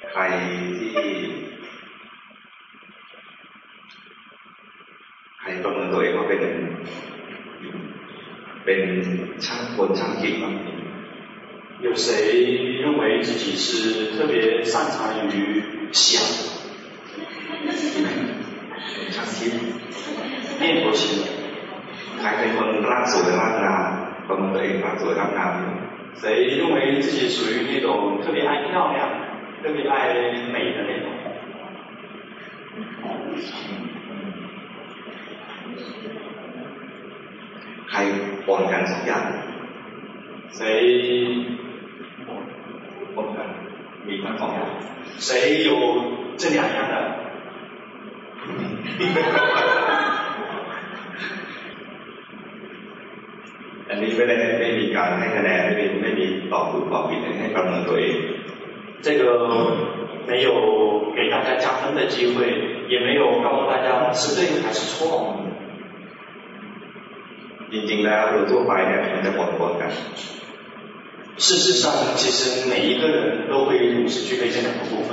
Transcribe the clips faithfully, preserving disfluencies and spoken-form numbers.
ใครที่ใครประเมินตัวเองว่าเป็นเป็นช่างคนช่างจิตบ้าง有谁认为自己是特别擅长于想ช่างคิด念头型的ใครเป็นคนร่างสวยร่างงามประเมินตัวเองร่างสวยร่างงาม谁认为自己属于那种特别爱漂亮特别爱美的那种ใครปนกันสองอย่าง谁ปนกันมีทั้งสองอย่าง谁有这两样的อันนี้ไม่ได้ไม่มีการให้คะแนนไม่มีไม่มีตอบถูกตอบผิดให้ประเมินตัวเอง这个没有给大家加分的机会也没有告诉大家是对还是错จริงๆแล้วโดยทั่วไปเนี่ยมันจะปนปนกัน事实上其实每一个人都会同时具备这两个部分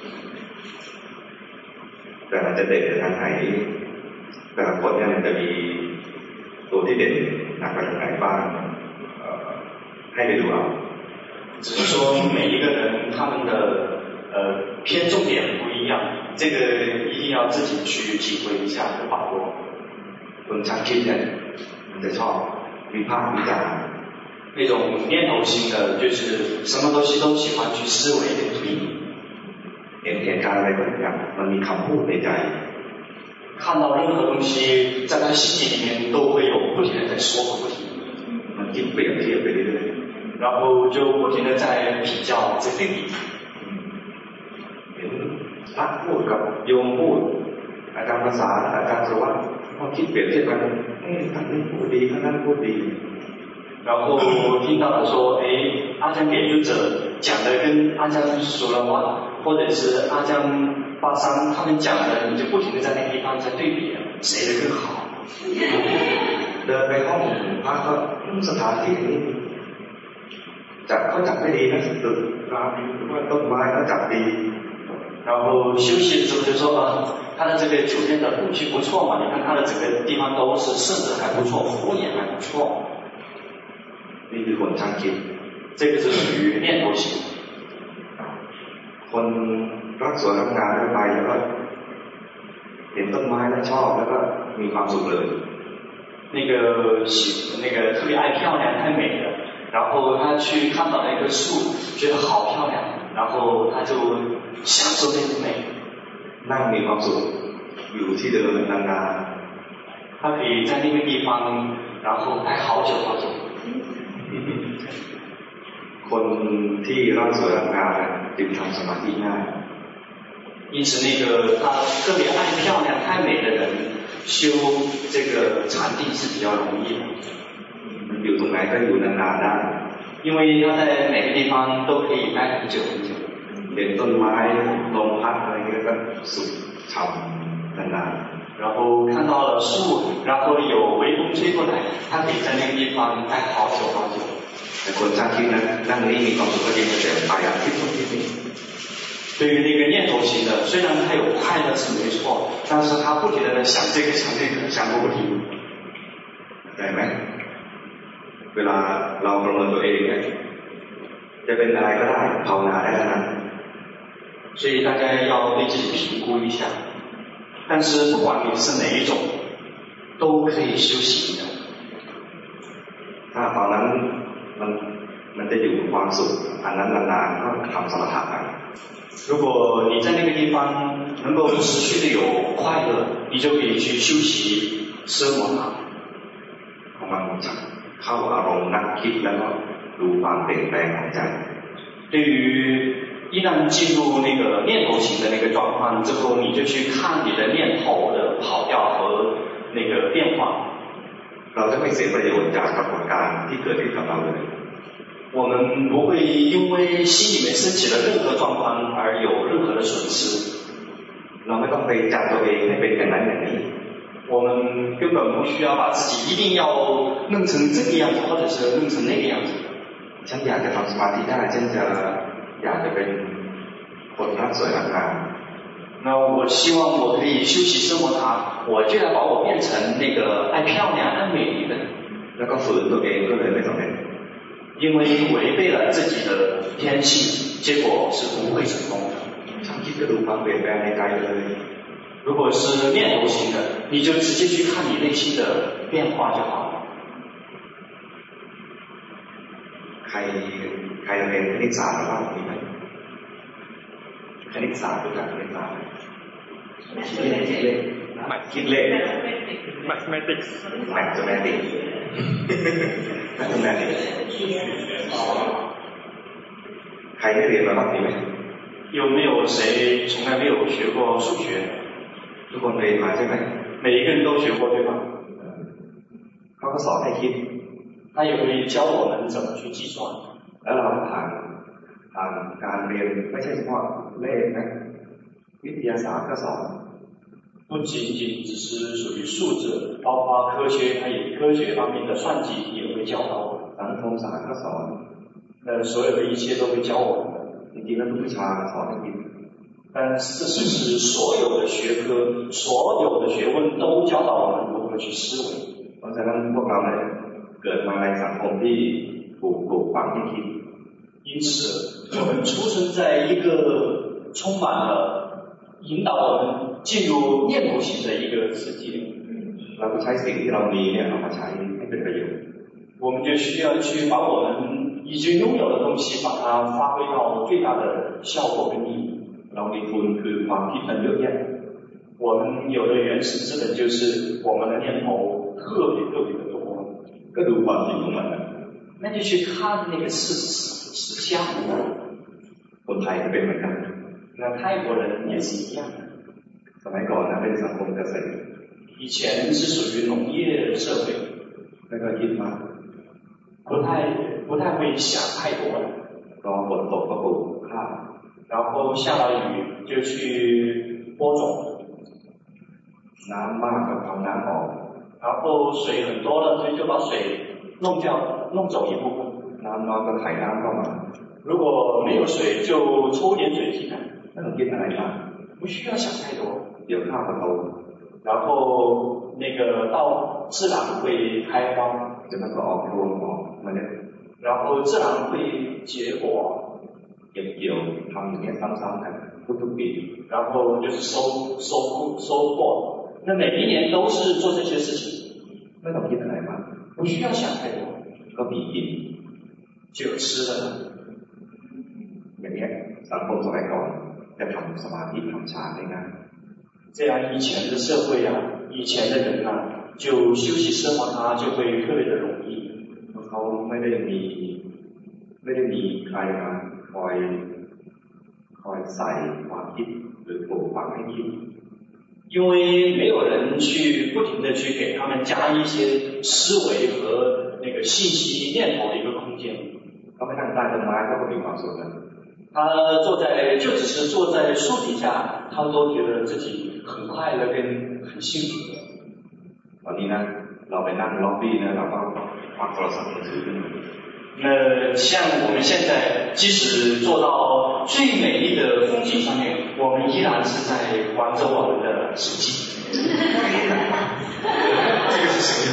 แต่มันจะเด่นทางไหนแต่ละคนเนี่ยมันจะมีตัวที่เด่นหนักไปทางไหนบ้างให้ไปดูเอา只是说每一个人他们的呃偏重点不一样这个一定要自己去体会一下和把握คนช่างคิดเนี่ยมันจะชอบวิพากษ์วิจารณ์那种念头型的就是什么东西都喜欢去思维跟推理เห็นเหตุการณ์อะไรบางอย่างมันมีคำพูดในใจ看到任何东西在他心里里面都会有不停的在说和不停มันคิดเปรียบเทียบไปเรื่อยๆ然后就不停的在比较在对比เห็นพระพูดกับโยมพูดอาจารย์ภาษาอาจารย์สวัสดิ์พอคิดเปรียบเทียบกันเอ๊ะท่านนี้พูดดีท่านนั้นพูดดี然后听到了说哎阿江研究者讲的跟阿江说了话或者是阿江巴桑他们讲的你就不停的在那个地方在对比谁的更好เดินไปห้องพระก็สถานที่นี้จัดเขาจัดไม่ดีนะตึกรามว่าต้นไม้เขาจัดดี然后休息的时候就说啊他的这个酒店的布局不错嘛你看他的整个地方都是设置还不错服务也还不错นี่คือคนช่างคิด这个是属于念头型คนรักสวยรักงามแล้วไปแล้วก็เห็นต้นไม้แล้วชอบแล้วก็มีความสุขเลย那个喜那个特别爱漂亮太美了然后他去看到那棵树觉得好漂亮然后他就享受这个美นั่งมีความสุขอยู่ที่เดิมนานๆ他可以在那个地方然后待好久好久คนที่รักสวยรักงามจึงทำสมาธิง่าย因此那个他特别爱漂亮太美的人修这个禅定是比较容易的อยู่ตรงไหนก็อยู่นานๆได้因为他在每个地方都可以待很久很久เห็นต้นไม้ลมพัดอะไรเงี้ยก็สุขฉ่ำนานๆ然后看到了树然后有微风吹过来他可以在那个地方待好久好久แต่คนช่างคิดนะนั่งนี่มีความสุขก็จริงแต่ไปอ่ะคิดนู่นคิดนี่对于那个念头型的虽然他有快乐是没错但是他不停的在想这个想这个想个不停เข้าใจไหมเวลาเราประเมินตัวเองเนี่ยจะเป็นอะไรก็ได้ภาวนาได้ทั้งนั้น所以大家要对自己评估一下但是不管你是哪一种都可以修行的ถ้าตอนนั้นมันมันจะอยู่ความสุขอันนั้นนานๆก็ทำสมถะไป如果你在那个地方能够持续的有快乐你就可以去修习奢摩他ของมันเข้าอารมณ์นักคิดแล้วก็ดูความเปลี่ยนแปลงของใจ对于一旦进入那个念头型的那个状况之后你就去看你的念头的跑调和那个变化เราจะไม่เสียประโยชน์จากปรากฏการณ์ที่เกิดขึ้นกับเราเลย我们不会因为心里面升起了任何状况而有任何的损失เราไม่ต้องไปจัดตัวเองให้เป็นอย่างนั้นอย่างนี้我们根本不需要把自己一定要弄成这个样子或者是弄成那个样子ฉันอยากจะทำสมาธิได้ฉันจะอยากจะเป็นคคนรักสวยรักงาม那我希望我可以修习生活塔，我就要把我变成那个爱漂亮、爱美丽的人。 แล้วก็ฝืนตัวเองก็เลยไม่สำเร็จ因为违背了自己的天性，结果是不会成功的。 ช่างคิดก็ดูความเปลี่ยนแปลงในใจเลย如果是念头型的，你就直接去看你内心的变化就好了。 ใครใครเรียนคณิตศาสตร์บ้างมีไหมคณิตศาสตร์รู้จักคณิตศาสตร์คิดเลขคิดเลขคิดเลข mathematics mathematics mathematics ใครได้เรียนมาบ้างมีไหม有没有谁从来没有学过数学？ ทุกคนเรียนมาใช่ไหม每一个人都学过对吧？ เขาก็สอนให้คิด他也会教我们怎么去计算。 แล้วเราผ่านผ่านการเรียนไม่ใช่เฉพาะเลขนะวิทยาศาสตร์ก็สอน不仅仅只是属于数字，包括科学，它也科学方面的算计也会教导我们。 สังคมศาสตร์ก็สอน那所有的一切都会教我们。 จริงๆแล้วทุกวิชาสอนให้คิด但事实是，所有的学科、所有的学问都教导我们如何去思维。 เพราะฉะนั้นพวกเราเนี่ยเกิดมาในสังคมที่ถูกปลูกฝังให้คิด因此，我们出生在一个充满了引导我们进入念头型的一个世界。 เราก็ใช้สิ่งที่เรามีเนี่ยเอามาใช้ให้เป็นประโยชน์我们就需要去把我们已经拥有的东西，把它发挥到最大的效果跟意义。 เรามีทุนคือความคิดมันเยอะแยะ我们有的原始资本就是我们的念头特别特别的多。 ก็ดูความจริงของมันนะ那就去看那个事实实相。 คนไทยก็เป็นเหมือนกัน那泰国人也是一样的。 สมัยก่อนนะเป็นสังคมเกษตร以前是属于农业社会， ไม่ค่อยคิดมาก不太不太会想太多了。 รอฝนตกก็ปลูกข้าว然后下了雨就去播种。 น้ำมากก็เอาน้ำออก然后水很多了，所以就把水弄掉，弄走一部分。 น้ำน้อยก็ไถน้ำเข้ามา如果没有水，就抽点水进来。 ไม่ต้องคิดอะไรมาก不需要想太多。 เดี๋ยวข้าวก็โต然后那个稻自然会开花， เดี๋ยวมันก็ออกรวงออกมาเนี่ย然后自然会结果。 เก็บเกี่ยวทำอย่างนี้ซ้ำๆกันทุกๆปี然后就是收收收获。那每一年都是做这些事情， ไม่ต้องคิดอะไรมาก不需要想太多， ก็มีกิน就有吃的。 อย่างนี้สังคมสมัยก่อนจะทำสมาธิทำฌานได้ง่าย这样以前的社会啊，以前的人啊，就修习奢摩他就会特别的容易。 เขาไม่ได้มีไม่ได้มีใครมาคอยคอยใส่ความคิดหรือปลูกฝังให้คิด因为没有人去不停的去给他们加一些思维和那个信息念头的一个空间。 เขาไม่นั่งใต้ต้นไม้เขาก็มีความสุขนะ他坐在就只是坐在树底下，他都觉得自己很快乐跟很幸福。 ตอนนี้นะเราไปนั่งล็อบบี้นะเราก็ควักโทรศัพท์มือถือขึ้นมา那像我们现在，即使坐到最美丽的风景上面，我们依然是在玩着我们的手机。 这个是谁？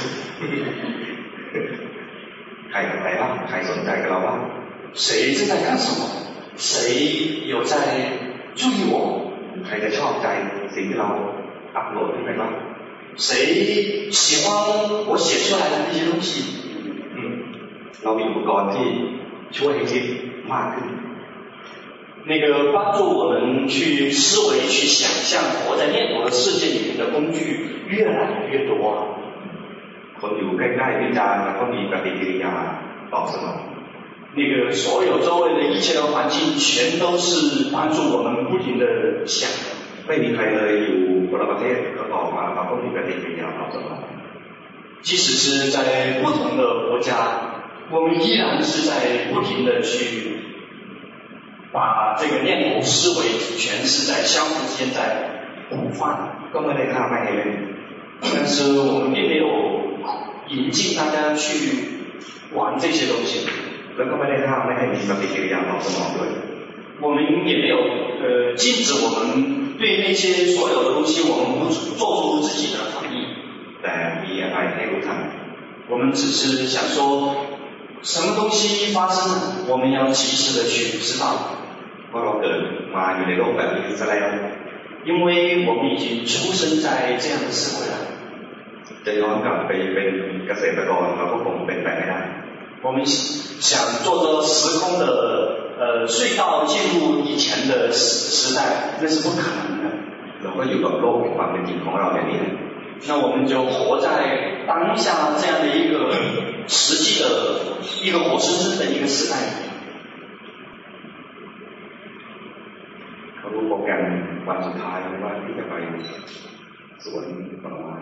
ใครทำอะไรบ้างใครสนใจกับเราบ้าง谁正在干什么？谁有在注意我？ ใครจะชอบใจสิ่งที่เราอัพโหลดขึ้นไปบ้าง谁喜欢我写出来的那些东西？ เรามีอุปกรณ์ที่ช่วยให้คิดมากขึ้น那个帮助我们去思维、去想象活在念头的世界里面的工具越来越多。 คนอยู่ใกล้ๆวิจารณ์แล้วก็มีปฏิกิริยาตอบสนอง那个所有周围的一切的环境，全都是帮助我们不停的想。 ไม่มีใครเลยอยู่คนละประเทศก็ตอบมาเราก็มีปฏิกิริยาตอบสนอง即使是在不同的国家。我们依然是在不停的去把这个念头思维全是在相互之间在互换， ก็ไม่ได้ห้ามไม่ให้เล่น但是我们并没有引进大家去玩这些东西， แล้วก็ไม่ได้ห้ามไม่ให้มีปฏิกิริยาตอบสนองด้วย我们也没有呃禁止我们对那些所有的东西，我们不做出自己的反应。 แต่มีอะไรให้รู้ทัน我们只是想说，什么东西发生了，我们要及时的去知道。 เพราะเราเกิดมาอยู่ในโลกแบบนี้ซะแล้ว因为我们已经出生在这样的社会了。 จะย้อนกลับไปเป็นเกษตรกรเราก็คงเป็นไปไม่ได้我们想坐着时空的呃隧道进入以前的时时代，那是不可能的。 เราก็อยู่กับโลกแห่งความเป็นจริงของเราอย่างนี้那我们就活在当下这样的一个实际的一个活生生的一个时代里面。 เขารู้โปรแกรมวันสุดท้ายว่าที่จะไปสวนผลไม้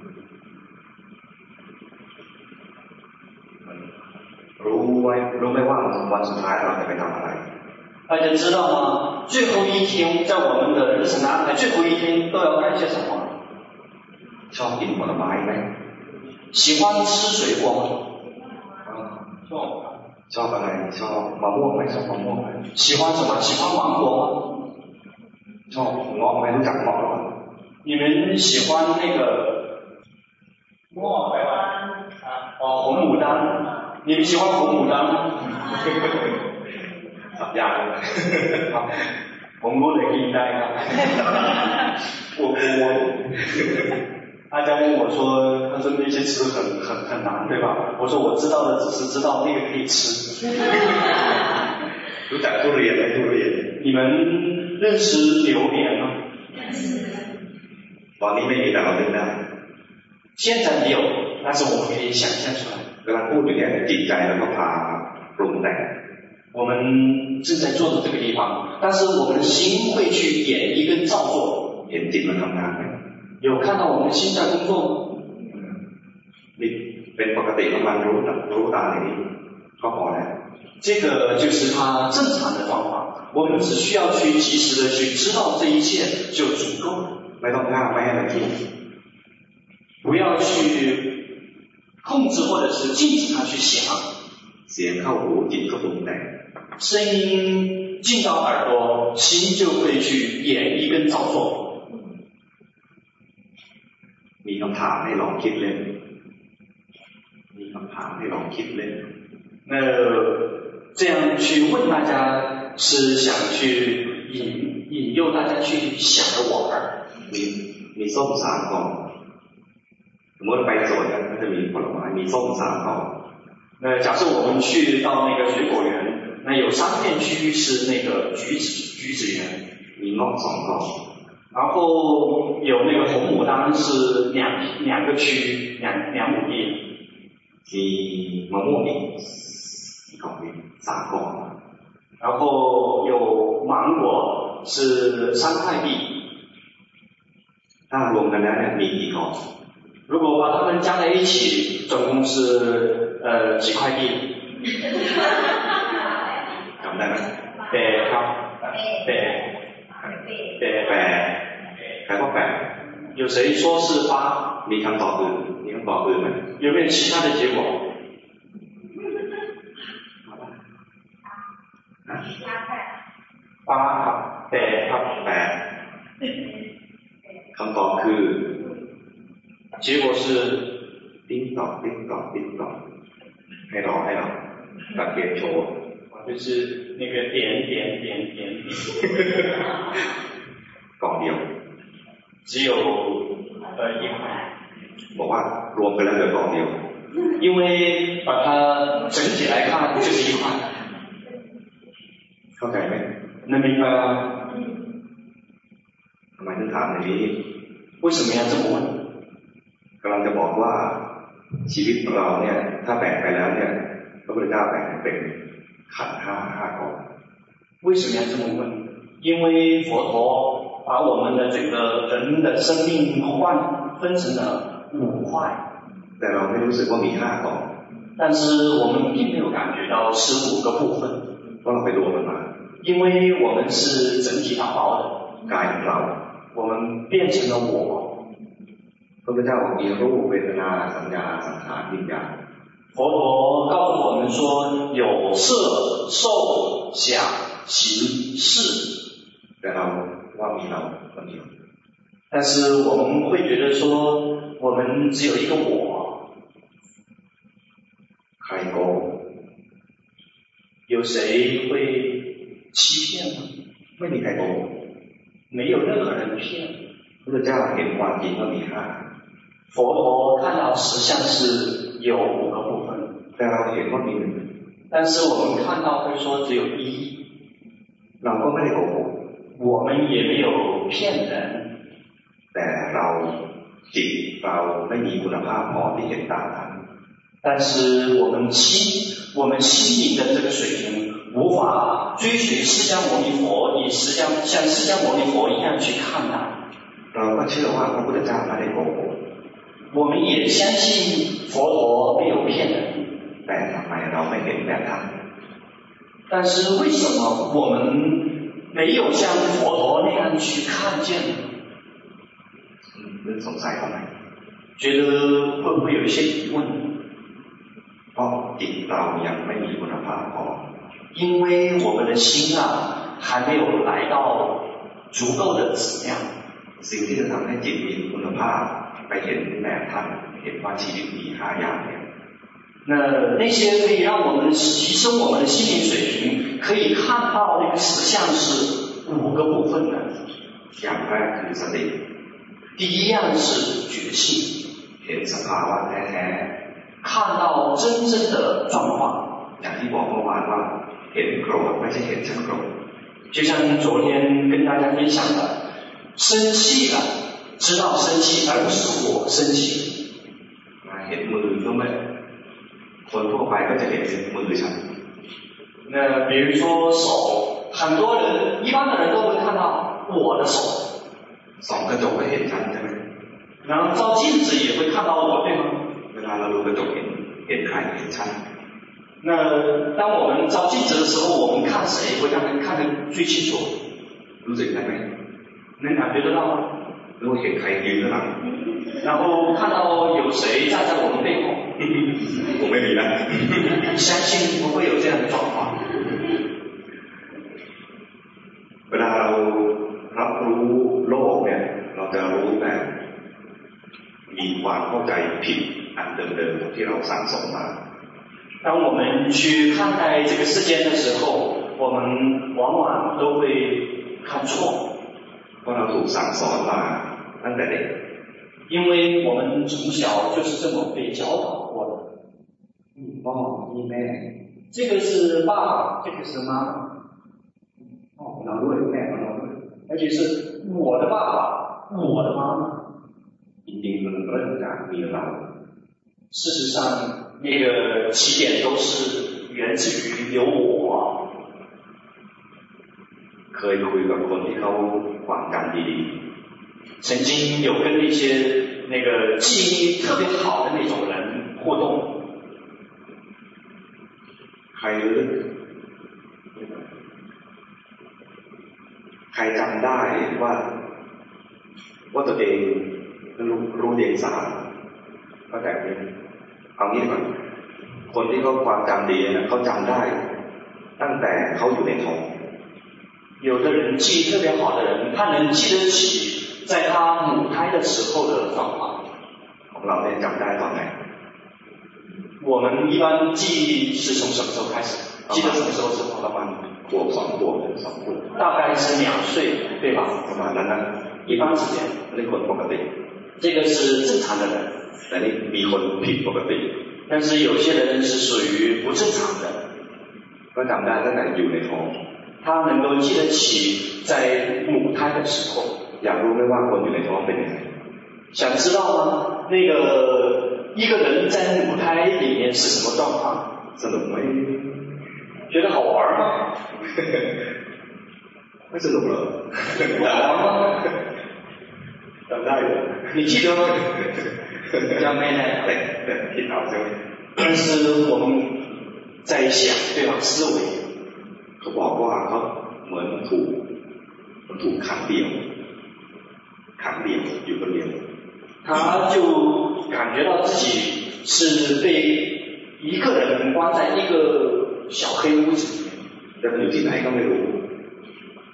รู้ไว้รู้ไหมว่าวันสุดท้ายเราจะไปทำอะไร大家知道吗？最后一天在我们的日程安排，最后一天都要干些什么？ ชอบกินผลไม้ไหม喜欢吃水果吗？ ชอบชอบอะไรชอบมะม่วงไหมชอบมะม่วงไหม喜欢什么？喜欢芒果吗？ ชอบเงาะไหมรู้จักเงาะหรือเปล่า你们喜欢那个ม่วงไปว่า哦红牡丹？你们喜欢红牡丹吗？ สับยางผมรู้เลยกินได้ครับ我我大家问我说，他说那些词很很很难，对吧？我说我知道的只是知道那个可以吃。 รู้จักทุเรียนไหมทุเรียน你们认识榴莲吗？ ตอนนี้ไม่มีแต่เราเล่นได้现在没有，但是我们可以想象出来。 กำลังพูดอยู่เนี่ยจิตใจแล้วก็พาปรุงแต่ง我们正在做的这个地方，但是我们的心会去演绎跟造作。 เห็นจิตมันทำงานไหม有看到我们的心在工作吗？ นี่เป็นปกติของมันรู้รู้ตาอย่างนี้ก็พอแล้ว这个就是它正常的状况，我们只需要去及时的去知道这一切就足够了。 ไม่ต้องห้ามไม่ให้มันคิด不要去控制或者是禁止它去想。 เสียงเข้าหูจิตก็ปรุงแต่ง声音进到耳朵，心就会去演绎跟造作。 มีคำถามให้ลองคิดเล่นมีคำถามให้ลองคิดเล่น那这样去问大家，是想去引引诱大家去想着玩儿。 มีมีส้มสามกล่องสมมติไปสวนกันก็จะมีผลไม้มีส้มสามกล่อง那假设我们去到那个水果园，那有三片区域是那个橘子橘子园， มีเงาะสองกล่อง然后有那个红牡丹是两两个区两两亩地， มีมะม่วงอีกกล่องนี้สามกล่อง然后有芒果是三块地， ถ้ารวมกันแล้วเนี่ยมีกี่กล่อง如果把它们加在一起，总共是呃几块地？ จำได้ไหมแปดครับแปดแปดแปดใครว่าแปด有谁说是八？ มีคำตอบอื่นมีคำตอบอื่นไหม有没有其他的结果？八ครับแปดครับแปดคำตอบคือ结果是ติ๊งตอกติ๊งตอกติ๊งตอกให้เราให้เราสังเกตโชว์就是那个点点点点กล่องเดียว只有呃一块บอกว่ารวมกันแล้วเหลือกล่องเดียว因为把它整体来看就是一块เข้าใจไหม能明白吗ทำไมถึงถามอย่างนี้为什么要这么问กำลังจะบอกว่าชีวิตของเราเนี่ยถ้าแบ่งไปแล้วเนี่ยพระพุทธเจ้าแบ่งเป็นขันธ์ห้าห้ากอง为什么要这么问因为佛陀把我们的整个人的生命换分成了五块แต่เราไม่รู้สึกว่ามีห้ากอง但是我们并没有感觉到是五个部分เพราะเราไปรวมมันมา因为我们是整体打包的กายของเรา我们变成了我พระพุทธเจ้าบอกมีรูปเวทนาสัญญาสังขารวิญญาณ佛陀告诉我们说有色受想行事。 แต่เราว่ามีเราคนเดียว但是我们会觉得说，我们只有一个我。 ใครโกง有谁会欺骗吗？ ไม่มีใครโกง没有任何人骗。 พระเจ้าเห็นความจริงว่ามีห้า佛陀看到实相是有五个部分， แต่เราเห็นว่ามีหนึ่ง但是我们看到会说只有一， เราก็ไม่ได้โกหก我们也没有骗人， แต่เราจิตเราไม่มีคุณภาพพอที่เห็นตามนั้น但是我们心我们心灵的这个水平无法追随释迦牟尼佛，以释迦像释迦牟尼佛一样去看待。 เราก็เชื่อว่าพระพุทธเจ้าไม่ได้โกหก我们也相信佛陀没有骗人， แต่ทำไมเราไม่เห็นแบบท่าน但是为什么我们没有像佛陀那样去看见呢？ นึกสงสัยทำไม觉得会不会有一些疑问？ เพราะจิตเรายังไม่มีคุณภาพพอ因为我们的心啊还没有来到足够的质量。 สิ่งที่จะทำให้จิตมีคุณภาพไปเห็นแบบท่านเห็นว่าชีวิตมีห้าอย่างเนี่ย那那些可以让我们提升我们的心灵水平，可以看到那个实相是五个部分的。 อย่างแรกคือสติ第一样是觉性， เห็นสภาวะแท้ๆ看到真正的状况。 อย่างที่บอกเมื่อวานว่าเห็นโกรธไม่ใช่เห็นฉันโกรธ就像昨天跟大家分享的，生气了，知道生气，而不是我生气。 เห็นมือก็ไม่คนทั่วไปก็จะเห็นมือฉัน那比如说手，很多人一般的人都会看到我的手。 ส่องกระจกก็เห็นฉันใช่ไหม然后照镜子也会看到我，对吗？ เวลาเราดูกระจกเห็นเห็นใครเห็นฉัน那当我们照镜子的时候，我们看谁会让人看得最清楚？ รู้สึกได้ไหม能感觉得到吗？ 如果เห็นใครยืนข้างหลัง然后看到有谁站在我们背后， ผมไม่มีนะ相信不会有这样的状况。 เวลาเรารับรู้โลกเนี่ยเราจะรู้แบบมีความเข้าใจผิดอันเดิมๆที่เราสั่งสมมา当我们去看待这个世间的时候，我们往往都会看错。 เพราะเราถูกสั่งสอนมาตั้งแต่เด็ก因为我们从小就是这么被教导过的。 พ่อนี่แม่这个是爸爸，这个是妈妈。 พ่อของเราด้วยแม่ของเราด้วย而且是我的爸爸，我的妈妈。 จริงๆมันเริ่มจากมีเรา事实上那个起点都是源自于有我。 เคยคุยกับคนที่เขาความจำดีๆ曾经有跟那些那个记忆特别好的那种人互动。 ใครรู้ใครจำได้ว่าว่าตัวเองรู้รู้เดียงสาก็แต่เอางี้ก่อนคนที่เขาความจำดีนะเขาจำได้ตั้งแต่เขาอยู่ในท้อง有的人记忆特别好的人，他能记得起在他母胎的时候的状况。 ของเราเนี่ยจำได้ตอนไหน我们一般记忆是从什么时候开始？记得什么时候之后？ ประมาณขวบสองขวบสองขวบ大概是两岁，对吧？ ประมาณนั้นนะ一般时间。 นี่คนปกติ这个是正常的人。 แต่นี่มีคนผิดปกติ但是有些人是属于不正常的。 ก็จำได้ตั้งแต่อยู่ในท้อง他能够记得起在母胎的时候。 อยากรู้ไหมว่าคนอยู่ในท้องเป็นยังไง想知道吗？那个一个人在母胎里面是什么状况？ สนุกไหม觉得好玩吗？ ไม่สนุกเหรอ好玩吗？ จำได้เหรอ你记得吗？จำไม่ได้แต่แต่คิดเอาใช่ไหม但是我们在想，对吧？思维。 เขาบอกว่าเขาเหมือนถูกมันถูกขังเดี่ยวขังเดี่ยวอยู่คนเดียว他就感觉到自己是被一个人关在一个小黑屋子里面。 แต่มันอยู่ที่ไหนก็ไม่รู้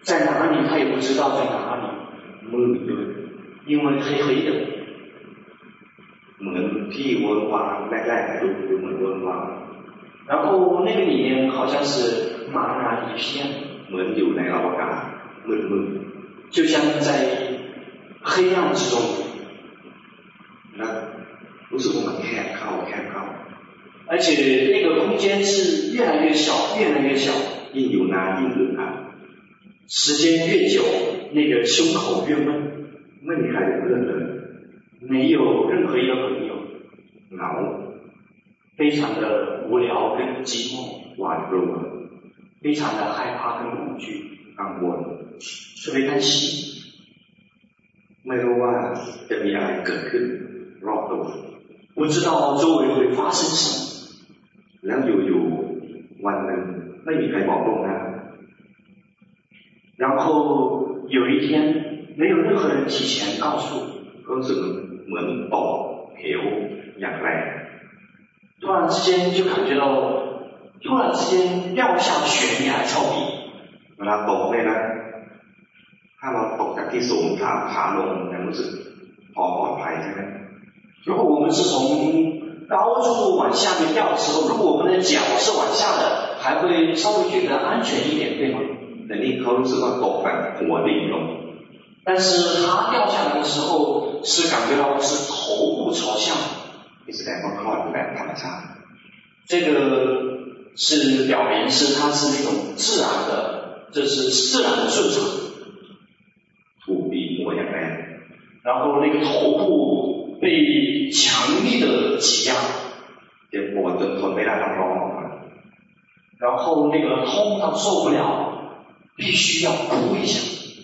在哪里他也不知道在哪里， มืดด้วย因为黑黑的。 เหมือนที่เวิร์กวางแรกๆดูดูเหมือนเวิร์กวาง然后那个里面好像是茫然一片， เหมือนอยู่ในอวกาศมืด就像在黑暗之中， ๆและรู้สึกว่ามันแคบเข้าแคบเข้า而且那个空间是越来越小，越来越小， ยิ่งอยู่นานยิ่งอึดอัด时间越久，那个胸口越闷， ไม่มีใครเป็นเพื่อนเลย没有任何一个朋友， เหงา非常的无聊跟寂寞， หวาดกลัว非常的害怕跟恐惧， กังวล特别担心， ไม่รู้ว่าจะมีอะไรเกิดขึ้นรอบตัว不知道周围会发生什么。 แล้วอยู่ๆวันหนึ่งไม่มีใครบอกล่วงหน้า然后有一天，没有任何人提前告诉， ก็รู้สึกเหมือนตกเหวอย่างแรง突然之间就感觉到，突然之间掉下悬崖峭壁。 เวลาตกเนี่ยนะถ้าเราตกจากที่สูงขาขาลงยังรู้สึกพอปลอดภัยใช่ไหม如果我们是从高处往下面掉的时候，如果我们的脚是往下的，还会稍微觉得安全一点，对吗？ แต่นี่เขารู้สึกว่าตกแบบหัวดิ่งลง但是他掉下来的时候，是感觉到是头部朝向， นี่แสดงว่าคลอดแบบธรรมชาติ这个是表明是它是那种自然的，这是自然的顺产。 ถูกบีบหัวอย่างแรง然后那个头部被强力的挤压， เจ็บปวดจนทนไม่ได้ต้องร้องออกมา然后那个痛到受不了，必须要哭一下。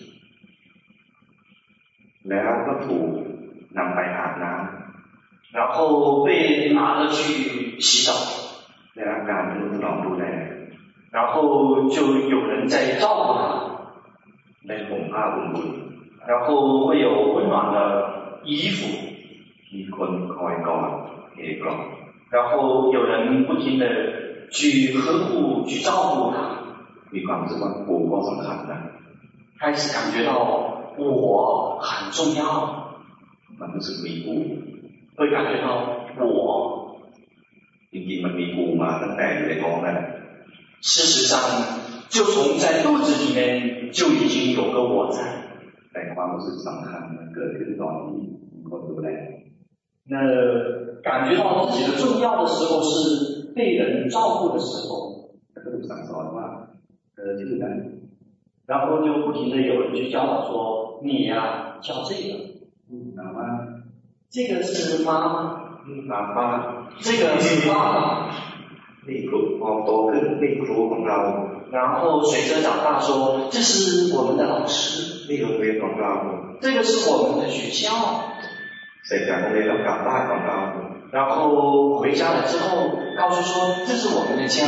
แล้วก็ถูกนำไปอาบน้然后被拿着去洗澡， ำได้รับการทนุถนอมดูแล然后就有人在照顾他， ได้ห่มผ้าอุ่น然后会有温暖的衣服， ๆมีคนคอยกอดเอกล่อม然后有人不停的去呵护、去照顾他， มีความรู้สึกว่ากูก็สำคัญนะ开始感觉到我很重要， มันรู้สึกมีกู会感觉到我。 จริงๆมันมีกูมาตั้งแต่อยู่ในท้องนั่นแหละ事实上，就从在肚子里面就已经有个我在。 แต่ความรู้สึกสำคัญมันเกิดขึ้นตอนที่มีคนดูแล那感觉到自己的重要的时候是被人照顾的时候， แล้วก็ถูกสั่งสอนว่าเธอชื่อนั้น然后就不停的有人去教导说你呀、叫这个， ถามว่า这个是妈妈， นี่ป้าป้า这个是爸爸。 นี่ครูพอโตขึ้นนี่ครูของเรา然后随着长大说，这是我们的老师， นี่โรงเรียนของเรา这个是我们的学校。 เสร็จจากโรงเรียนแล้วกลับบ้านของเรา然后回家了之后，告诉说这是我们的家。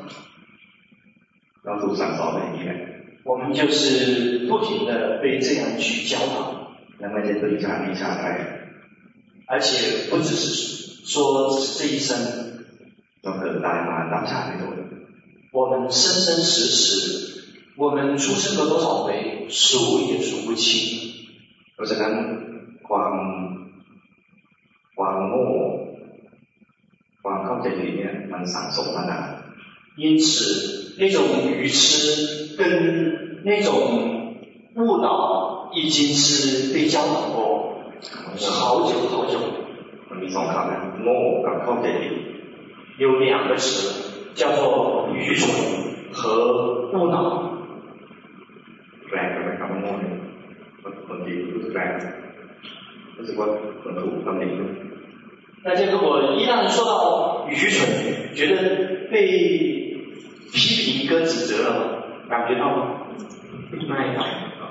เราถูกสั่งสอนแบบนี้แหละ我们就是不停的被这样去教导， และไม่ใช่ปริชาวิชาอะไร而且不只是说只是这一生， เราเกิดตายมานับชาติไม่ถ้วน我们生生死死，我们出生过多少回，数也数不清。 เพราะฉะนั้นความความโง่ความเข้าใจผิดเนี่ยมันสั่งสมมานาน因此，那种愚痴跟那种误导已经是被教导过好久好久。 มันมีสองคำนะโง่กับเข้าใจผิด有两个词，叫做愚蠢和误导。 แรงกันไหมคำว่าโง่เนี่ยคนจีนรู้สึกแรงรู้สึกว่าคนถูกตำหนิด้วย大家如果一旦说到愚蠢，觉得被批评跟指责了，感觉到吗？ไม่ครับ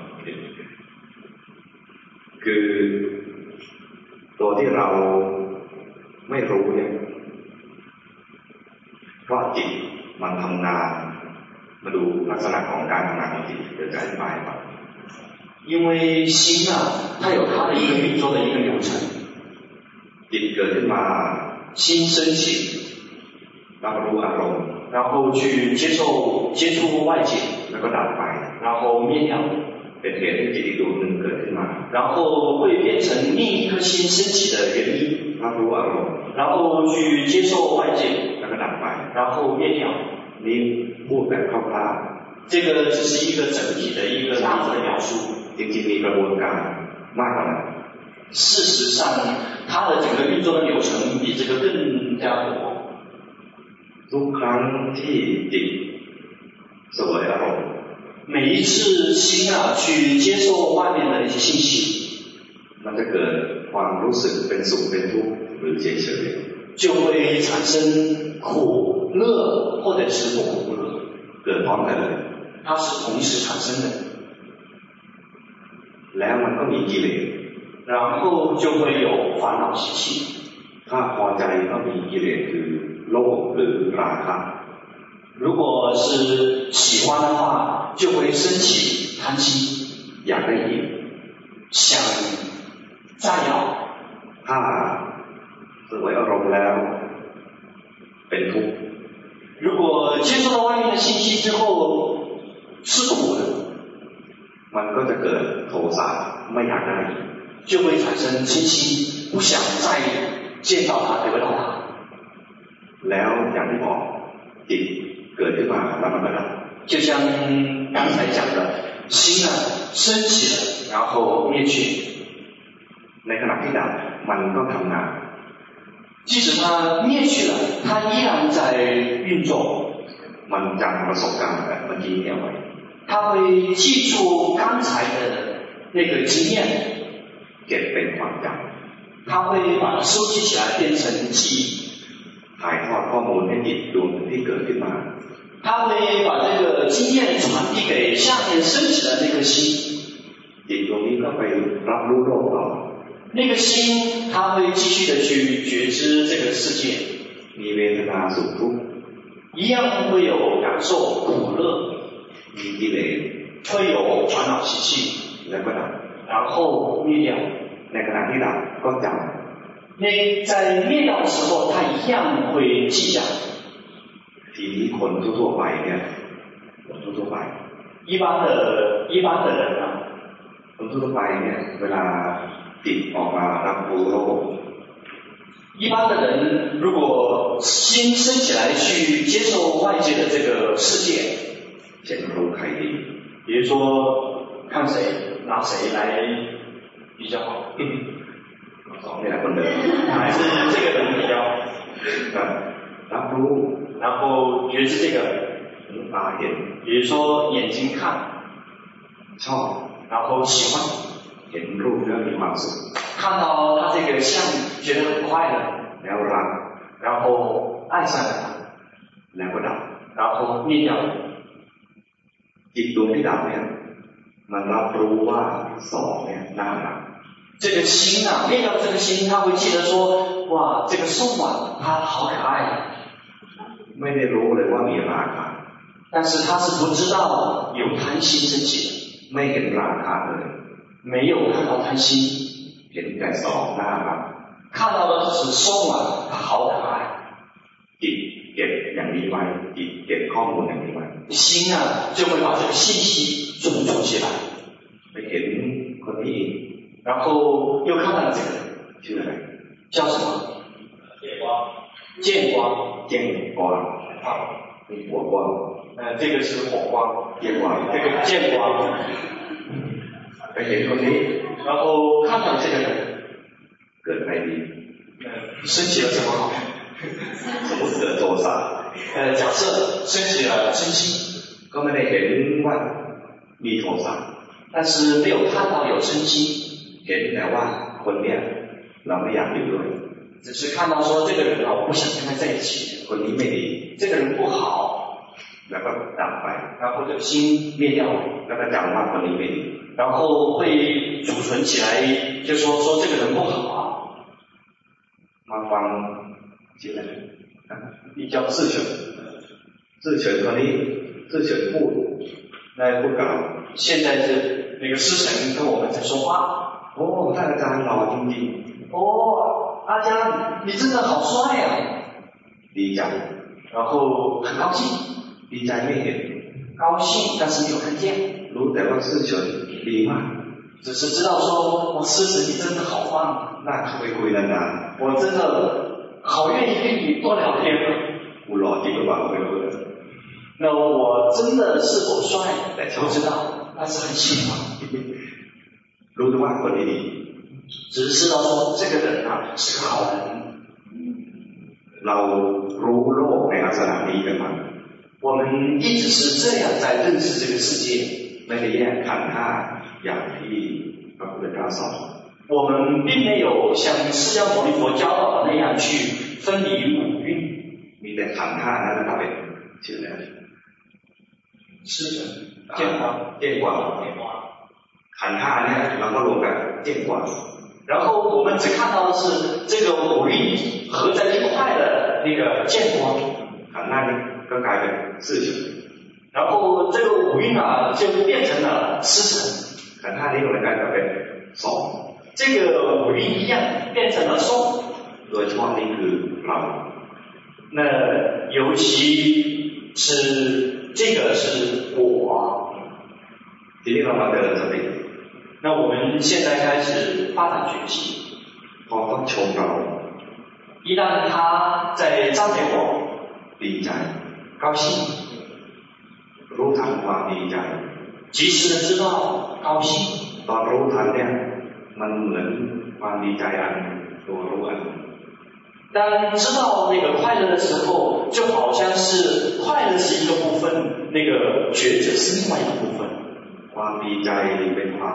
คือตัวที่เราไม่รู้เนี่ยเพราะจิตมันทำงานมาดูลักษณะของการทำงานของจิตเดี๋ยวจะอธิบายครับ因为心啊，它有它的一个运作的一个流程。 จิตเกิดขึ้นมา心升起， รับรู้อารมณ์然后去接受接触外界， แล้วก็ดับไป然后后灭掉， เป็นเหตุให้จิตอีกดวงหนึ่งเกิดขึ้นมา然后会变成另一颗心升起的原因， รับรู้อารมณ์然后去接受外界， แล้วก็ดับไป然后灭掉。 นี่พูดแบบคร่าว这个只是一个整体的一个大的描述。 ๆจริงๆมีกระบวนการมากกว่านั้น事实上，它的整个运作的流程比这个更加多。 ทุกครั้งที่จิตเสวยอารมณ์每一次心啊去接受外面的一些信息， มันจะเกิดความรู้สึกเป็นสุขเป็นทุกข์หรือเฉย就会产生苦乐或者是不苦乐， ๆเกิดพร้อมกันเลย它是同时产生的。 แล้วมันก็มีกิเลส然后就会有烦恼习气。 ถ้าพอใจก็มีกิเลสคือโลภหรือราคะ如果是喜欢的话，就会升起贪心， อยากได้อีก想再要。 ถ้าเสวยอารมณ์แล้วเป็นทุกข์如果接受到外面的信息之后是苦的， มันก็จะเกิดโทสะไม่อยากได้อีก就会产生嗔心，不想再见到它，得到它。 แล้วอย่างที่บอกจิตเกิดขึ้นมาแล้วมันก็ดับ就像刚才讲的，心呢升起了，然后灭去。 ในขณะที่ดับมันก็ทำงาน即使它灭去了，它依然在运作。 มันจำประสบการณ์แบบเมื่อกี้เนี่ยไว้它会记住刚才的那个经验， เก็บเป็นความจ它会把它收集起来变成记忆， ำถ่ายทอดข้อมูลให้จิตดวงที่เกิดขึ้นมา它会把这个经验传递给下面升起的那颗心， จิตดวงนี้ก็ไปรับรู้โลกต่อ那个心它会继续的去觉知这个世界， มีเวทนาสุขทุกข์一样会有感受苦乐， มีกิเลส会有烦恼习气， แล้วก็ดับ然后灭掉。 ในขณะที่ดับก็จ那在灭掉的时候，它一样会记下。 ำทีนี้คนทั่วๆไปเนี่ยคนทั่วๆไป一般的一般的人啊， คนทั่วๆไปเนี่ยเวลาจิตออกมารับรู้โลก一般的人如果心升起来去接受外界的这个世界， เช่นรู้ใครดี比如说看谁拿谁来比较好， สองนี่แหละคนเดิม还是这个人比较， ครับรับรู้然后觉知这个， ตาเห็น比如说眼睛看， ชอบ然后喜欢， เห็นรูปแล้วมีความสุข看到他这个像觉得很快乐， แล้วรัก然后爱上了他， แล้วก็ดับ然后灭掉了。 จิตดวงที่ดับเนี่ยมันรับรู้ว่าสองเนี่ยน่ารัก这个心啊，灭掉这个心，他会记得说，哇，这个宋婉她好可爱啊， ไม่ได้รู้เลยว่ามีราคา但是他是不知道有贪心升起ไม่เห็นราคาเลย的，没有看到贪心， เห็นแต่สองน่ารัก看到的只是宋婉她好可爱， จิตเก็บอย่างนี้ไว้จิตเก็บข้อมูลอย่างนี้ไว้心啊就会把这个信息存储起来， ไปเห็นคนนี้อีก然后又看到了这个人ชื่ออะไร叫什么？ 解光， 见光， แจ้งกวาง好， มีหัวกวาง呃，这个是火光， แจ้งกวาง这个见光， ไปเห็นคนนี้然后看到这个人， เกิดอะไรดี呃，升起了什么好？ สมมติเกิดโทสะ呃，假设升起了嗔心， ก็ไม่ได้เห็นว่ามีโทสะ但是没有看到有嗔心， เห็นแต่ว่าคนเนี้ยเราไม่อยากอยู่ด้วย只是看到说这个人啊，我不想跟他在一起， คนนี้ไม่ดี这个人不好， แล้วก็ดับไป然后这个心灭掉了， แล้วก็จำว่าคนนี้ไม่ดี然后会储存起来，就说说这个人不好啊， มาฟังชื่ออะไร比较自权， ซื่อเฉินคนนี้ซื่อเฉินพูดได้พูดกับเรา现在是那个师承跟我们在说话， โอ้ท่านอาจารย์หล่อจริง哦，阿江，你真的好帅呀、啊， ๆดีใจ然后很高兴， ดีใจไม่เห็น高兴，但是没有看见。 รู้แต่ว่าซื่อเฉินดีมาก只是知道说，哇，狮子你真的好棒， น่าเข้าไปคุยนาน我真的好愿意跟你多聊天。 ๆกูหล่อจริงหรือเปล่าไม่รู้เลย那我真的是否帅，不知道，但是很喜欢。 รู้แต่ว่าคนนี้ดี只是知道说这个人啊是个好人。 เรารู้โลกในลักษณะนี้กันมา我们一直是这样在认识这个世界， ไม่ได้แยกขันธ์ห้าอย่างที่พระพุทธเจ้าสอน我们并没有像释迦牟尼佛教导的那样去分离五蕴， มีแต่ขันธ์ห้านั้นนะครับเป็นชื่ออะไร是的，见光， เจ้งกว่า见光。 ขันธ์ห้าเนี่ยเราก็รวมกันเจ้งกว่า然后我们只看到的是这个五蕴合在一块的那个见光， ขันธ์ห้านี้ก็กลายเป็นซื่อเฉิน然后这个五蕴啊就变成了思尘， ขันธ์ห้านี้ก็เลยกลายเป็นสอง这个五蕴一样变成了松。 โดยเฉพาะนี้คือเรา那尤其是这个是我。 ทีนี้เรามาเดินสติ那我们现在开始发展觉性。 พอเขาชมเรา一旦他在赞美我， ดีใจ高兴， รู้ทันความดีใจ及时的知道高兴。 ตอนรู้ทันเนี่ยมันเหมือนความดีใจอันตัวรู้อัน当知道那个快乐的时候，就好像是快乐是一个部分，那个觉知是另外一个部分。 ความดีใจเป็นความ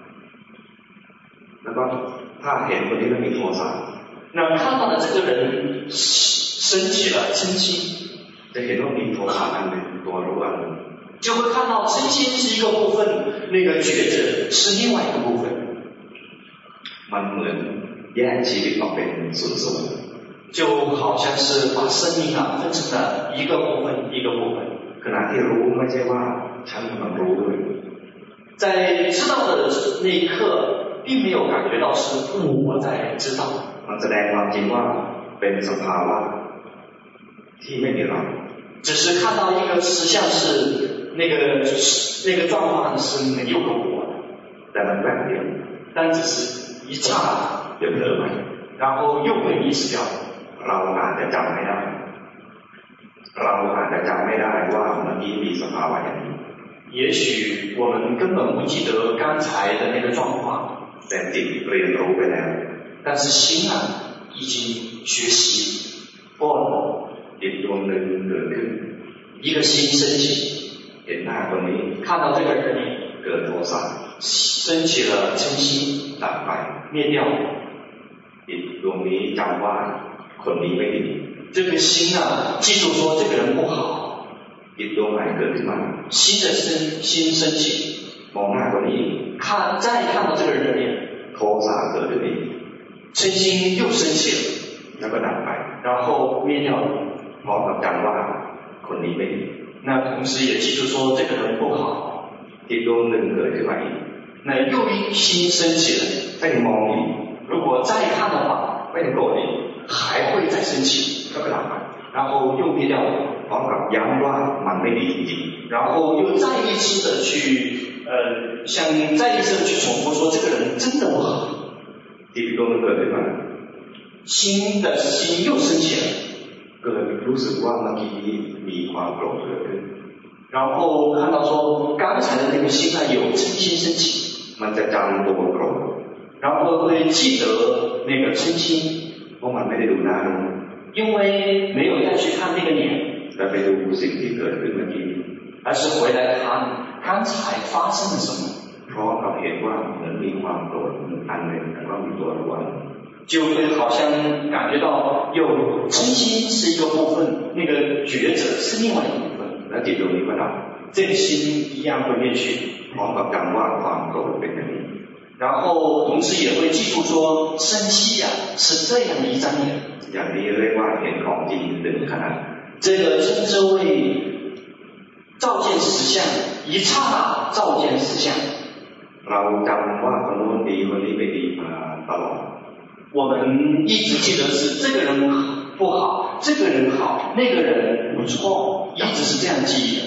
แล้วก็ถ้าเห็นคนนี้ไม่มีโทสะ那看到了这个人升起了嗔心， จะเห็นว่ามีโทสะอันหนึ่งตัวรู้อันหนึ่ง就会看到嗔心是一个部分，那个觉知是另外一个部分。 มันเหมือนแยกชีวิตออกเป็นส่วน就好像是把生命啊分成了一个部分一个部分。 ๆขณะที่รู้ไม่ใช่ว่าฉันกำลังรู้ด้วย在知道的那一刻，并没有感觉到是我在知道， มันแสดงความจริงว่าเป็นสภาวะที่ไม่มีเรา只是看到一个实相是那个那个状况是没有个我的， แต่มันแป๊บเดียว但只是一刹เดี๋ยวเผลอไป那，然后又会意识掉， เราอาจจะจำไม่ได้ เราอาจจะจำไม่ได้ว่าเมื่อกี้มีสภาวะอย่างนี้也许我们根本不记得刚才的那个状况， แต่จิตเรียนรู้ไปแล้ว但是心啊已经学习过了， จิตดวงหนึ่งเกิดขึ้น一个心升起， เห็นหน้าคนนี้看到这个人เกิดโทสะ升起了嗔心， ดับไป灭掉。 จิตดวงนี้จำว่าคนนี้ไม่ดี这个心啊，记住说这个人不好， จิตดวงใหม่เกิดขึ้นมา新的生心升起， มองหน้าคนนี้看再看到这个人的脸， โทสะเกิดขึ้นอีก嗔心又升起แล้วก็ดับไป了，然后灭掉了。 พร้อมกับจำว่าคนนี้ไม่ดี那同时也记住说这个人不好， จิตดวงหนึ่งเกิดขึ้นมาอีก那又一心升起了。 ให้มองอีก如果再看的话， ไม่โกรธอีก还会再升起， ก็กลับไป然后又灭掉了， พร้อมกับย้ำว่ามันไม่ดีจริง然后又再一次的去呃，像再一次的去重复说这个人真的不好， ๆจิตดวงหนึ่งเกิดขึ้นมา新的心又升起了。 เกิดรู้สึกว่าเมื่อกี้มีความโกรธเกิดขึ้น然后看到说刚才的那个心呢有嗔心升起， มันจะจำตัวโกรธ然后会记得那个嗔心， เพราะมันไม่ได้ดูหน้านู้น因为没有再去看那个脸， แต่ไปดูสิ่งที่เกิดขึ้นเมื่อกี้而是回来看刚才发生了什么， เพราะเราเห็นว่าเหมือนมีความโกรธอันหนึ่งแต่ว่ามีตัวรู้อันหนึ่ง就会好像感觉到有嗔心是一个部分，那个觉者是另外一个部分， และจิตดวงนี้ก็ดับ这个心一样会灭去， พร้อมกับจำว่าความโกรธเป็นอย่างนี้然后同时也会记住说生气呀、是这样的一张脸， อย่างนี้เรียกว่าเห็นของจริงถึงขนาด这个称之为照见实相，一刹那照见实相。 เราจำว่าคนโน้นดีคนนี้ไม่ดีมาตลอด我们一直记得是这个人不好，这个人好，那个人不错，一直是这样记忆的。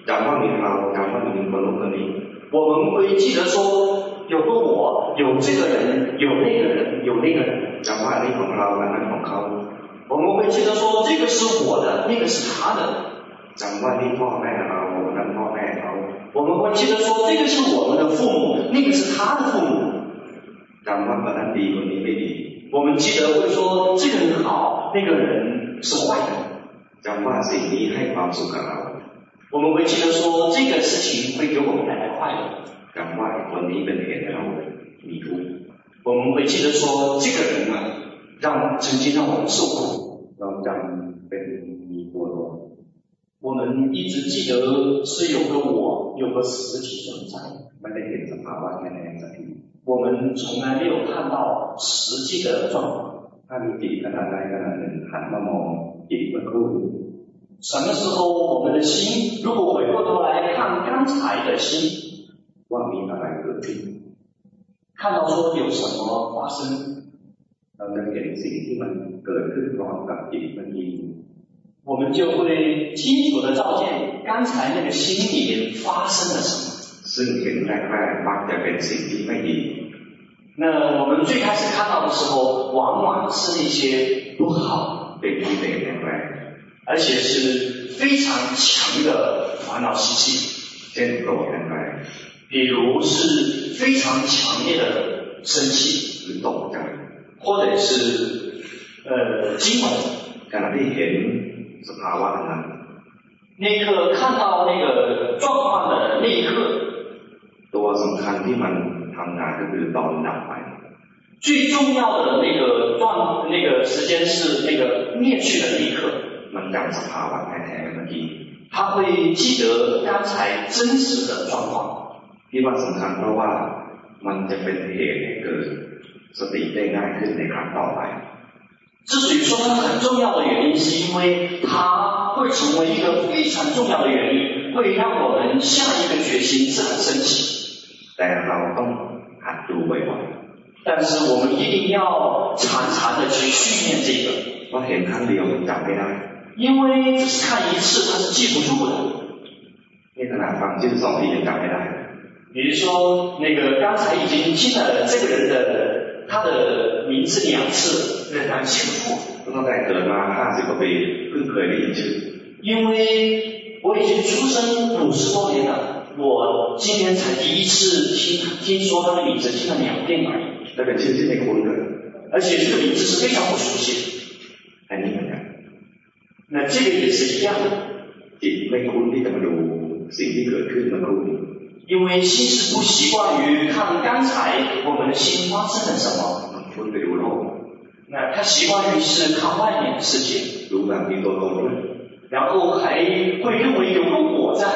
จำว่ามีเราจำว่ามีคนนู้นคนนี้我们会记得说有个我，有这个人，有那个人，有那个人。 จำว่าอันนี้ของเราอันนั้นของเขา我们会记得说这个是我的，那个是他的。 จำว่านี่พ่อแม่เราอันนั้นพ่อแม่เขา我们会记得说这个是我们的父母，那个是他的父母。 จำว่าคนนั้นดีคนนี้ไม่ดี我们记得会说这个人好，那个人是坏的。 จำว่าสิ่งนี้ให้ความสุขกับเรา我们会记得说这个事情会给我们带来快乐。 จำว่าคนนี้เป็นเหตุให้เรามีทุกข์我们会记得说这个人呢，让曾经让我们受苦。 เราจำเป็นมีตัวตน我们一直记得是有个我，有个实体存在。 ไม่ได้เห็นสภาวะแท้ๆสักที我们从来没有看到实际的状况。 ถ้ามีจิตขนาดใดขนาดหนึ่งหันมามองจิตเมื่อครู่什么时候我们的心如果回过头来看刚才的心， ว่ามีอะไรเกิดขึ้น看到说有什么发生， เราจะเห็นสิ่งที่มันเกิดขึ้นพร้อมกับจิตเมื่อกี้我们就会清楚的照见刚才那个心里面发生了什么。 ซึ่งเห็นแรกๆมักจะเป็นสิ่งที่ไม่ดี那我们最开始看到的时候，往往是那些不好， เป็นกิเลสแรงๆ而且是非常强的烦恼习气， เช่นโกรธแรงๆ比如是非常强烈的生气หรือตกใจ或者是呃惊恐ขณะที่เห็นสภาวะนั้น那一刻看到那个状况的那一刻， ตัวสำคัญที่มันทำงานก็คือตอนดับไป最重要的那个状那个时间是那个灭去的那一刻， มันจำสภาวะแท้ๆเมื่อกี้他会记得刚才真实的状况。 ที่ว่าสำคัญเพราะว่ามันจะเป็นเหตุให้เกิดสติได้ง่ายขึ้นในครั้งต่อไป之所以说它很重要的原因，是因为它会成为一个非常重要的原因，会让我们下一个决心是很升起。 แต่เราต้องหัดดูบ่อยๆ但是我们一定要常常的去训练这个。 เพราะเห็นครั้งเดียวจำไม่ได้因为只是看一次，它是记不住的。 นี่ขนาดฟังชื่อสองทียังจำไม่ได้比如说，那个刚才已经听了这个人的他的名字两次，仍然记不住。 ตั้งแต่เกิดมาห้าสิบกว่าปีเพิ่งเคยได้ยินชื่อ因为我已经出生五十多年了，我今年才第一次听听说他的名字，听了两遍而已。 และเป็นชื่อที่ไม่คุ้นเลย而且这个名字是非常不熟悉的。 อันนี้เหมือนกัน那这个也是一样的。 จิตไม่คุ้นที่จะมาดูสิ่งที่เกิดขึ้นเมื่อครู่นี้因为心是不习惯于看刚才我们的心发生了什么，那他习惯于是看外面的世界，然后还会认为有个我在。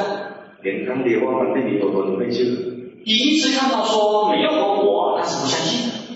第一次看到说没有个我，他是不相信的。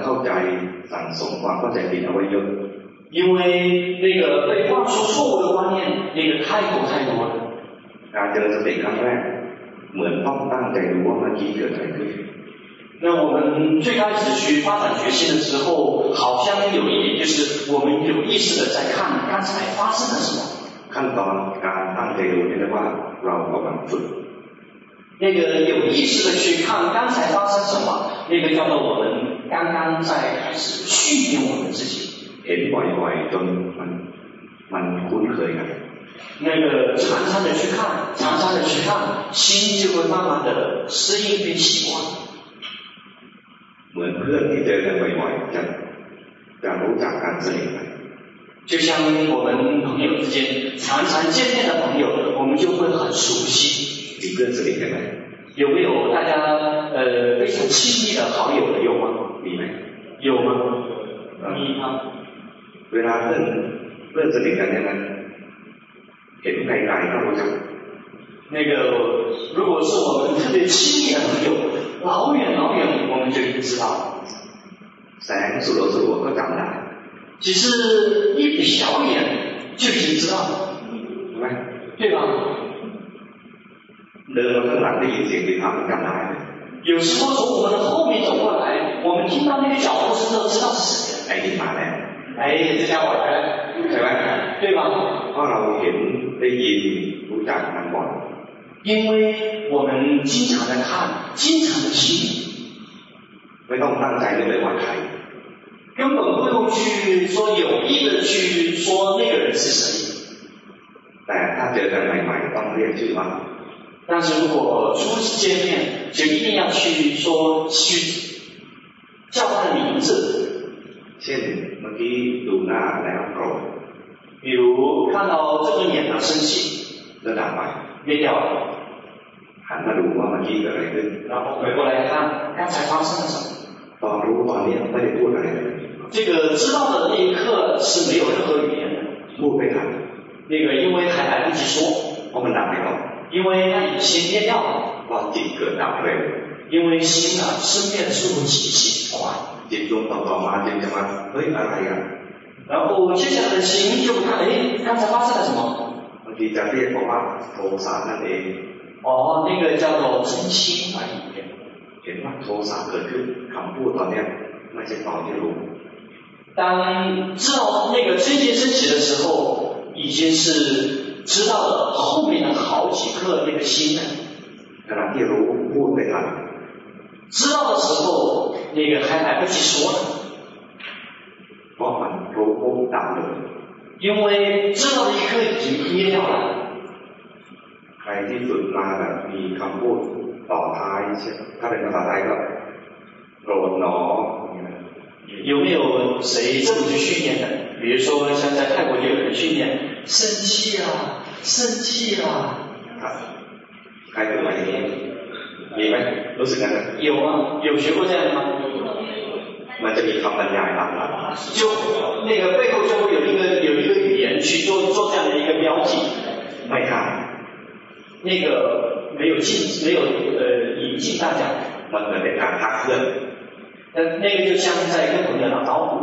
因为那个被灌输错误的观念，那个太多太多了。 การเจริญสติครั้งแรกเหมือนต้องตั้งใจรู้ว่าเมื่อกี้เกิดอะไรขึ้น那我们最开始去发展决心的时候，好像有一点就是我们有意识的在看刚才发生了什么。 ขั้นตอนการตั้งใจรู้นี่เรียกว่าเรากำลังฝึก那个有意识的去看刚才发生什么，那个叫做我们刚刚在开始训练我们自己。 เห็นบ่อยๆจนมันมันคุ้นเคยกัน那个常常的去看，常常的去看，心就会慢慢的适应并习惯。 เหมือนเพื่อนที่เจอกันบ่อยๆจะจะรู้จักกันสนิทกัน就像我们朋友之间常常见面的朋友，我们就会很熟悉。 มีเพื่อนสนิทกันไหม有没有大家呃非常亲密的好友的有吗？ มีไหม有吗？มีครับเวลาเพื่อนเพื่อนสนิทกันเนี่ยนะเห็นไกลๆก็รู้จัก那个如果是我们特别亲密的朋友，老远老远我们就知道。 แสงสุดๆก็จำได้只是一瞟眼就已经知道了， 对吧？ 对吧？ เดินมาข้างหลังได้ยินเสียงปีพาจำได้有时候从我们的后面走过来，我们听到那个脚步声都知道是谁的。 ไอ้นี่มาแล้ว哎，这家伙来了， ใช่ไหม对吧？ เพราะเราเห็นได้ยินรู้จักกันบ่อย因为我们经常的看，经常的听。 ไม่ต้องตั้งใจเลยว่าใคร根本不用去说有意的去说那个人是谁。 แต่ถ้าเจอกันใหม่ๆต้องเรียกชื่อว่า但是如果初次见面，就一定要去说去叫他的名字。 เช่นเมื่อกี้ดูหน้าแล้วโกรธ比如看到这个脸了生气， แล้วด่าไป灭掉了， หันมาดูว่าเมื่อกี้เกิดอะไรขึ้น然后回过来看刚才发生了什么。 ตอนรู้ตอนนี้ไม่ได้พูดอะไรเลย这个知道的那一刻是没有任何语言的， พูดไม่ทัน那个因为还来不及说， เพราะมันดับไปก่อน因为它已经先灭掉了， เพราะจิตเกิดดับเร็ว因为心啊生灭的速度极其快， จิตดวงต่อๆมาจึงจะมาเฮ้ยอะไรอ่ะ然后接下来的心就看，哎，刚才发生了什么？ บางทีจะเรียกว่าโทสะนั่นเอง哦，那个叫做真心而已。 เห็นว่าโทสะเกิดขึ้นคำพูดตอนนี้ไม่ใช่ตอนที่รู้当知道那个真心升起的时候，已经是知道了后面的好几个那个心了。 ขณะที่รู้พูดไม่ทัน知道的时候，那个还来不及说呢。 เพราะมันรู้ปุ๊บดับเลย因为知道的一刻已经灭掉了。 ใครที่ฝึกมาแบบมีคำพูดต่อท้ายถ้าเป็นภาษาไทยก็โกรธหนอ有没有谁这么去训练的？比如说像在泰国就有人训练生气啊生气啊ใครฝึกมาอย่างนี้มีไหมรู้สึกงั้น有啊有学过这样的吗？ มันจะมีคำบรรยายหลัง就那个背后就会有一个有一个语言去做做这样的一个标记ไม่ทัน那个没有进没有呃引进大家มันเหมือนเป็นการทักเพื่อน那那个就像在跟朋友打招呼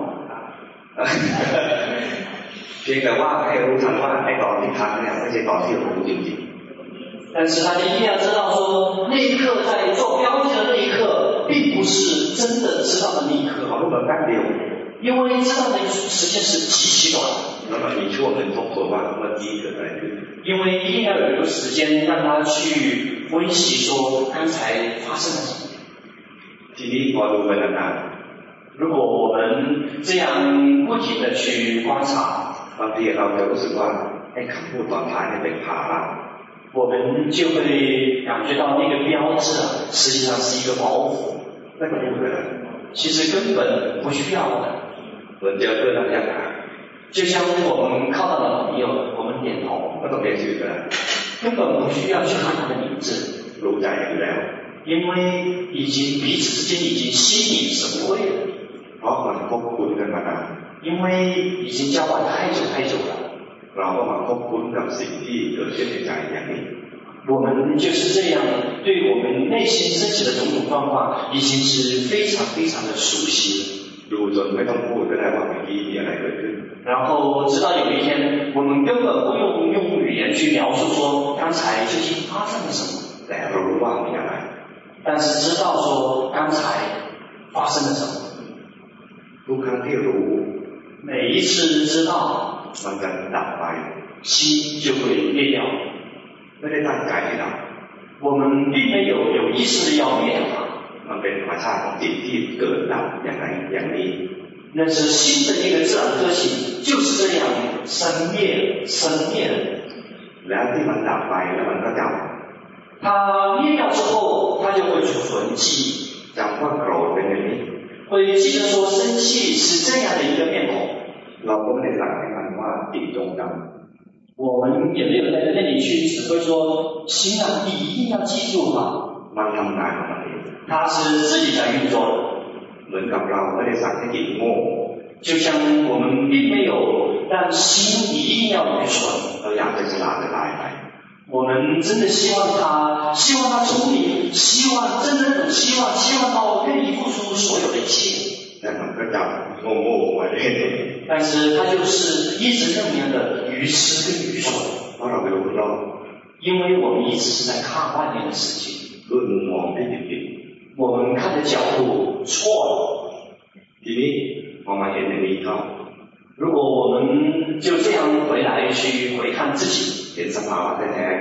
เพียงแต่ว่าให้รู้ทันว่าไอ้ตอนที่ทักเนี่ยไม่ใช่ตอนที่รู้จริงๆ但是大家一定要知道说那一刻在做标记的那一刻并不是真的知道的那一刻เขาก็เหมือนแป๊บเดียว因为知道的时间是极其短แล้วมันมีช่วงหนึ่งทบทวนว่าเมื่อกี้เกิดอะไรขึ้น因为一定要有一个时间让他去温习说刚才发生了什么ทีนี้พอดูไปนานๆ如果我们这样不停的去观察บางทีเราจะรู้สึกว่าไอ้คำพูดตอนท้ายเนี่ยเป็นภาระ我们就会感觉到那个标志啊实际上是一个包袱那个不可能其实根本不需要的เหมือนเจอเพื่อนแล้วอยากหา就像我们靠到的朋友我们点头ก็ต้องเรียกชื่อกัน根本不需要去喊他的名字รู้ใจอยู่แล้ว因为已经彼此之间已经心领神会了เพราะมันคบคุ้นกันมานาน因为已经交往太久太久了เราก็มาคบคุ้นกับสิ่งที่เกิดขึ้นในใจอย่างนี้我们就是这样对我们内心升起的种种状况已经是非常非常的熟悉了ดูจนไม่ต้องพูดก็ได้ว่าเมื่อกี้มีอะไรเกิดขึ้น然后直到有一天我们根本不用用语言去描述说刚才究竟发生了什么แต่เรารู้ว่ามีอะไร但是知道说刚才发生了什么ทุกครั้งที่รู้每一次知道มันจะดับไป心就会灭掉ไม่ได้ตั้งใจให้ดับ我们并没有有意识的要灭掉它มันเป็นธรรมชาติของจิตที่เกิดดับอย่างไรอย่างนี้那是心的一个自然特性就是这样生灭生灭的แล้วที่มันดับไปแล้วมันก็จำ它灭掉之后它就会储存记忆จำว่าโกรธเป็นอย่างนี้会记得说生气是这样的一个面孔เราก็ไม่ได้สั่งให้มันว่าจิตจงจำ我们也没有在那里去指挥说心啊你一定要记住它มันทำงานของมันเอง它是自己在运作的เหมือนกับเราไม่ได้สั่งให้จิตโง่就像我们并没有让心一定要愚蠢เราอยากจะฉลาดจะตายไป我们真的希望他希望他聪明希望真的那种希望希望到愿意付出所有的一切แต่มันก็จับโง่ๆไว้但是他就是一直那么样的愚痴跟愚蠢เพราะเราไปรู้รอบ因为我们一直是在看外面的事情ด้วยมุมมองที่ผิดๆ我们看的角度错了ทีนี้พอมาเห็นอย่างนี้เขา如果我们就这样回来去回看自己เห็นสภาวะแท้ๆ看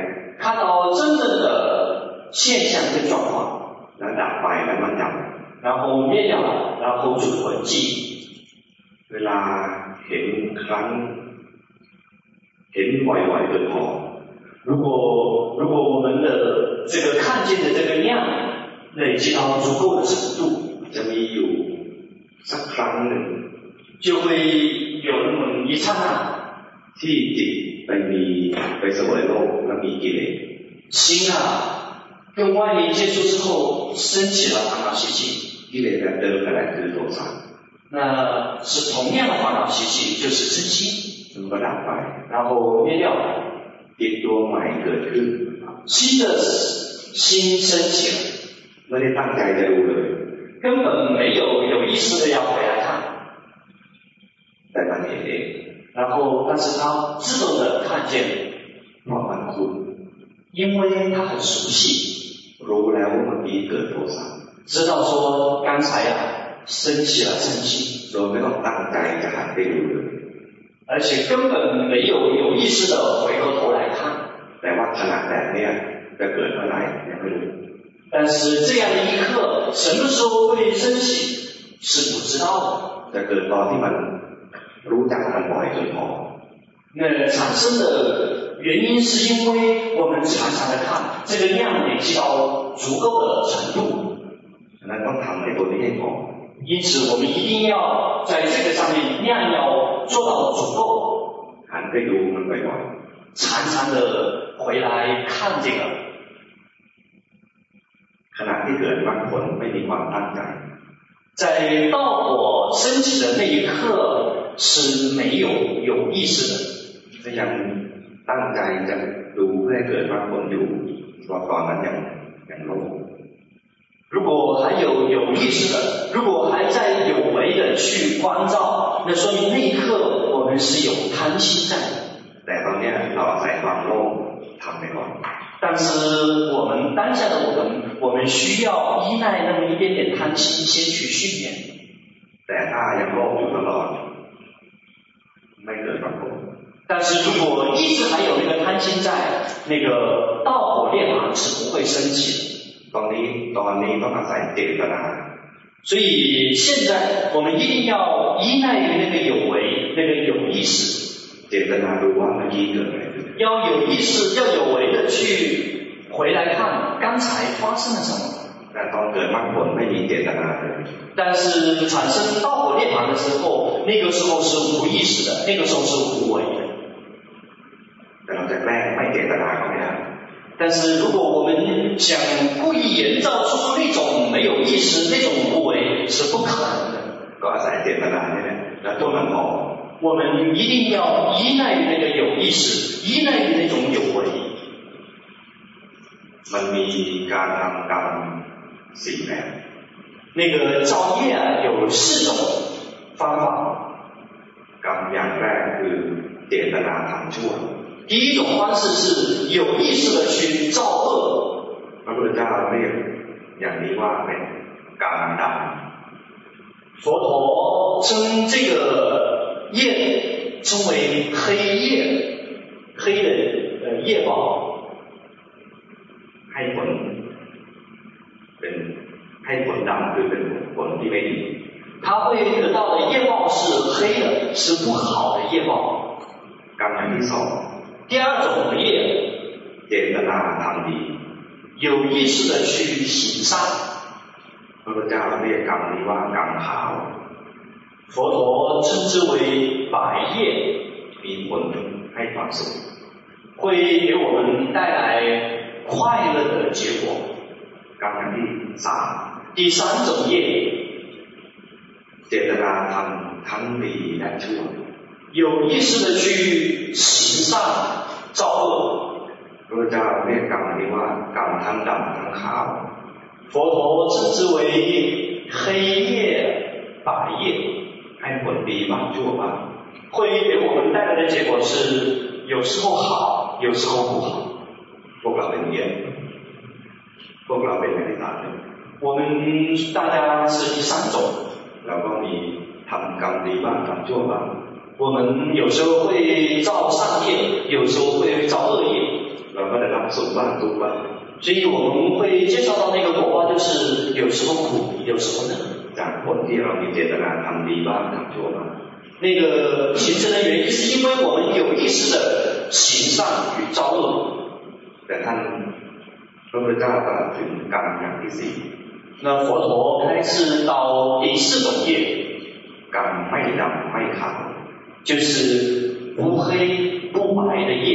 看到真正的现象跟状况， แล้วดับไปแล้วมันดับ然后灭掉了，然后就混迹。 เวลาเห็นครั้งเห็นบ่อยๆจนพอ如果如果我们的这个看见的这个量累积到足够的程度， จะมีอยู่สักครั้งหนึ่ง就会有那么一刹那， ที่จิตไปมีไปเสวยโลกและมีกิเลส心啊跟外面接触之后升起了烦恼习气， กิเลสแบบเดิมนั่นแหละคือโทสะ那是同样的烦恼习气，就是嗔心， มันก็ดับไป然后灭掉了， จิตดวงใหม่เกิดขึ้น新的心升起了， ไม่ได้ตั้งใจจะดูเลย根本没有有意识的要回来看， แต่มันเห็นเอง然后但是他自动的看见， เพราะมันคุ้น因为他很熟悉， รู้แล้วว่าเมื่อกี้เกิดโทสะ知道说刚才啊升起了嗔心， โดยไม่ต้องตั้งใจจะหันไปดูเลย而且根本没有有意识的回过头来看， แต่ว่าขณะแบบเนี้ยจะเกิดเมื่อไหร่ยังไม่รู้但是这样的一刻什么时候会升起是不知道的， จะเกิดตอนที่มันรู้จักมันบ่อยจนพอ那产生的原因是因为我们常常的看这个量累积到足够的程度， ฉะนั้นต้องทำในตัวนี้ให้พอ因此我们一定要在这个上面量要做到足够， หันไปดูมันบ่อย常常的回来看这个。 ๆขณะที่เกิดมรรคผลไม่มีความตั้งใจ在道果升起的那一刻是没有有意识的， ก็ยังตั้งใจจะดูเพื่อให้เกิดมรรคผลอยู่เพราะตอนนั้นยังยังโลภ如果还有有意识的，如果还在有为的去关照，那说明那一刻我们是有贪心在的。 แต่ตอนนี้เราอาศัยความโลภทำไปก่อน但是我们当下的我们，我们需要依赖那么一点点贪心先去训练。 แต่ถ้ายังโลภอยู่ตลอดไม่เกิดมรรคผล但是如果一直还有那个贪心在，那个道果涅槃是不会升起的。 ตอนนี้ตอนนี้ต้องอาศัยเจตนา所以现在我们一定要依赖于那个有为，那个有意识。 เจตนาดูว่าเมื่อกี้เกิดอะไรขึ้น要有意识，要有为的去回来看刚才发生了什么。 แต่ตอนเกิดมรรคผลไม่มีเจตนาเลย但是产生道果涅槃的时候，那个时候是无意识的，那个时候是无为的。 แต่เราจะแกล้งไม่เจตนาก็ไม่ได้但是如果我们想故意营造出那种没有意识、那种无为，是不可能的。 ก็อาศัยเจตนานี่แหละแล้วตัวมันพอ我们一定要依赖于那个有意识，依赖于那种有为。 มันมีการทำกรรมสี่แบบ那个造业啊，有四种方法。 กรรมอย่างแรกคือเจตนาทำชั่ว第一种方式是有意识的去造恶。 พระพุทธเจ้าเรียกอย่างนี้ว่าเป็นกรรมดำ佛陀称这个业称为黑业，黑的呃业报， ให้ผลเป็นให้ผลดำคือเป็นผลที่ไม่ดี他会得到的业报是黑的，是不好的业报。 กรรมอย่างที่สอง第二种的业， เจตนาทำดี有意识的去行善。 พระพุทธเจ้าเรียกกรรมนี้ว่ากรรมขาว佛陀称之为白业， มีผลให้ความสุข会给我们带来快乐的结果。 กรรมอย่างที่สาม第三种业， เจตนาทำทั้งดีและชั่ว有意识的去行善造恶。 พระพุทธเจ้าเรียกกรรมนี้ว่ากรรมทั้งดำทั้งขาว佛陀称之为黑业、白业， ให้ผลดีบ้างชั่วบ้าง会给我们带来的结果是有时候好，有时候不好。 พวกเราเป็นเงี้ยพวกเราเป็นอย่างที่สาม我们大家是第三种， เราก็มีทำกรรมดีบ้างทำชั่วบ้าง我们有时候会造善业，有时候会造恶业。 เราก็ได้รับสุขบ้างทุกข์บ้าง所以我们会介绍到那个果报，就是有时候苦，有时候乐。 จากผลที่เรามีเจตนาทำดีบ้างทำชั่วบ้าง那个形成的原因是因为我们有意识的行善与造恶。 แต่ท่านพระพุทธเจ้าตรัสถึงกรรมอย่างที่สี่那佛陀开示到第四种业， กรรมไม่ดำไม่ขาว就是不黑不白的业，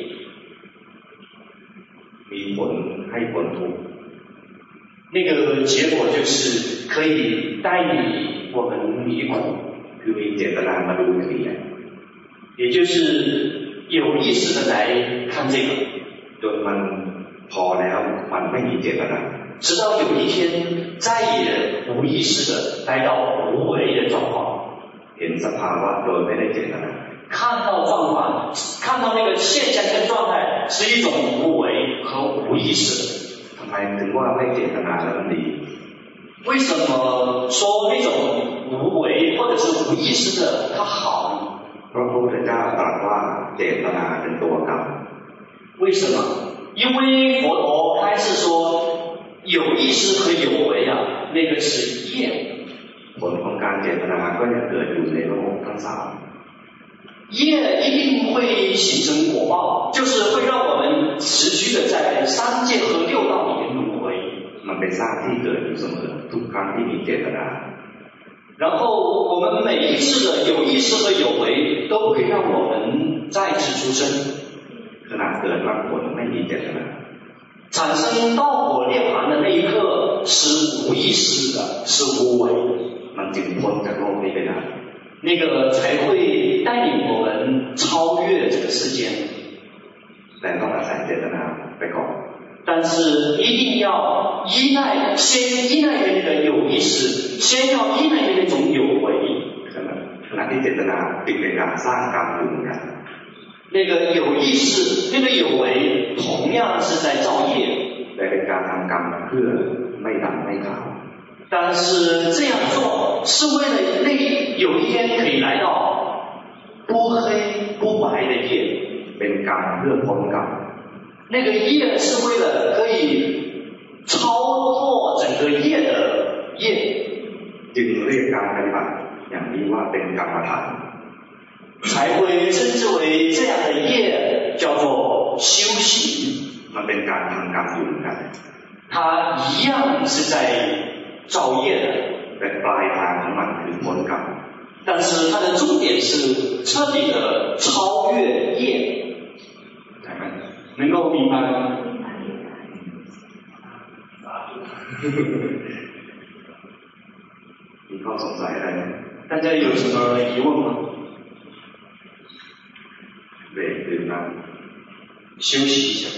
มีผลให้ผลทุกข์那个结果就是可以带领我们离苦， คือมีเจตนามาดูคดี也就是有意识的来看这个， จนมันพอแล้วมันไม่มีเจตนา直到有一天再也无意识的来到无为的状况， เห็นสภาวะโดยไม่ได้เจตนา看到状况，看到那个现象跟状态是一种无为和无意识。 ทำไมถึงว่าไม่เจตนาแล้วมันดี为什么说那种无为或者是无意识的它好呢？ เพราะพระพุทธเจ้าตรัสว่าเจตนาเป็นตัวกรรม为什么？因为佛陀开示说有意识和有为啊，那个是业。 ผลของการเจตนาก็ยังเกิดอยู่ในโลกทั้งสาม业一定会形成果报，就是会让我们持续的在三界和六道里面轮回。 มันเป็นสร้างที่เกิดอยู่เสมอทุกครั้งที่มีเจตนา然后我们每一次的有意识和有为都会让我们再次出生。 ขณะเกิดมรรคผลไม่มีเจตนา产生道果涅槃的那一刻是无意识的，是无为， มันจึงพ้นจากโลกนี้ไปได้那个才会带领我们超越这个世间。 แต่ต้องอาศัยเจตนาไปก่อน但是一定要依赖，先依赖于那个有意识，先要依赖于那种有为。 ขณะที่เจตนาติดในการสร้างกรรมอยู่เหมือนกัน那个有意识，那个有为，同样是在造业。 แต่เป็นการทำกรรมเพื่อไม่ดำไม่ขาว但是这样做是为了那有一天可以来到不黑不白的业， เป็นกรรมเพื่อพ้นกรรม那个业是为了可以超脱整个业的业， จึงเรียกการปฏิบัติอย่างนี้ว่าเป็นกรรมฐาน才会称之为这样的业叫做修行。 มันเป็นการทำกรรมอยู่เหมือนกัน它一样是在造业的， แต่ปลายทางของมันคือพ้นกรรม但是它的终点是彻底的超越业，能够明白吗？ มีข้อสงสัยอะไรไหม大家有什么疑问吗？ เบรกดื่มน้ำ休息一下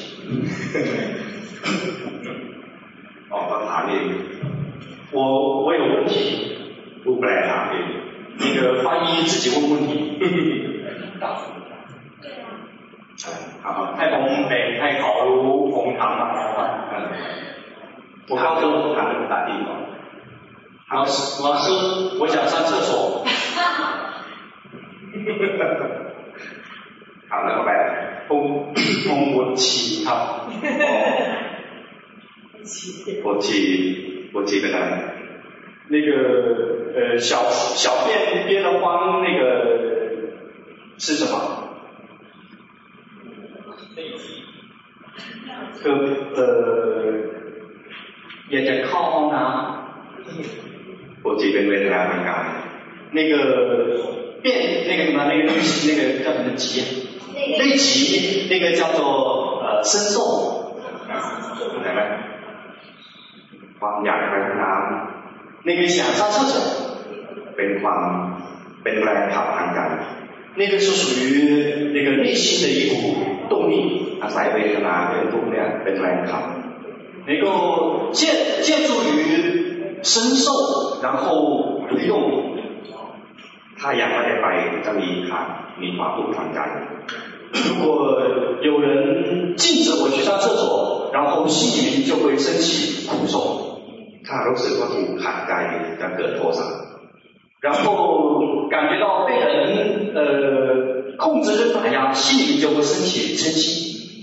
ออกมาถามเอง我我有问题ผู้แปลถามเอง那个翻译自己问问题ให้ผมแบ่งให้เขารู้ผมถามมาแล้วผมเข้าตู้ถามภาษาดีก่อน老师老师我想上厕所ถามแล้วก็ไปผมผมปวดฉี่ครับปวดฉี่ปวดฉี่เป็นอะไร那个呃小小便憋得慌那个是什么คือเอ่ออยากจะเข้าห้องน้ำปวดฉี่เป็นเวทนาทางกาย那个便那个什么那个那个叫什么急内急那个叫做呃身受เข้าใจไหมความอยากไปห้องน้ำ那个想上厕所เป็นความเป็นแรงขับทางใจ那个是属于那个内心的一股动力อาศัยเวทนาเป็นพวกเนี้ยเป็นแรงขับ能够借借助于身受然后推动ถ้าอยากไม่ได้ไปจะมีขาดมีความทุกข์ทางใจ如果有人禁止我去上厕所然后心里面就会升起苦受ถ้ารู้สึกว่าถูกขัดใจจะเกิดโทสะ然后感觉到被人呃控制跟打压心里面就会升起嗔心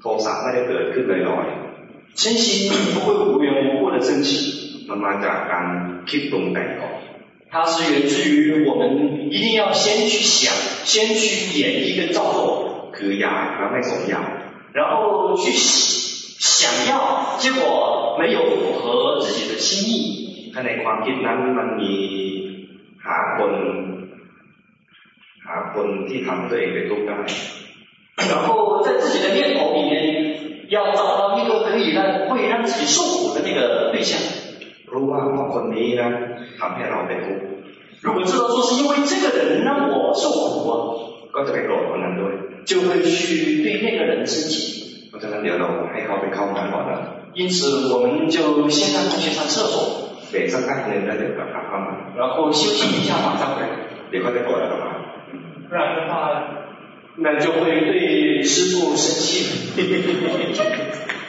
โทสะไม่ได้เกิดขึ้นลอย嗔心不会无缘无故的升起， ๆมันมาจากการคิดปรุงแต่งก่อน它是源自于我们一定要先去想，先去演绎跟造作， คืออยากแล้วไม่สมอยาก然后去想要，结果没有符合自己的心意。 ถ้าในความคิดนั้นมันมีหาคนหาคนที่ทำตัวเองเป็นทุกข์ได้然后在自己的念头里面要找到一个可以让会让自己受苦的那个对象。 รู้ว่าเพราะคนนี้นะทำให้เราเป็นทุกข์如果知道说是因为这个人让我受苦啊， ก็จะไปโกรธคนนั้นด้วย就会去对那个人生气。 เพราะฉะนั้นเดี๋ยวเราให้เขาไปเข้าห้องน้ำก่อนนะ因此我们就先让他去上厕所， เบรกสักแป๊บนึงแล้วเดี๋ยวกลับเข้ามา然后休息一下马上回来， เดี๋ยวเขาจะโกรธเรามา不然的话， 那就会对师父生气。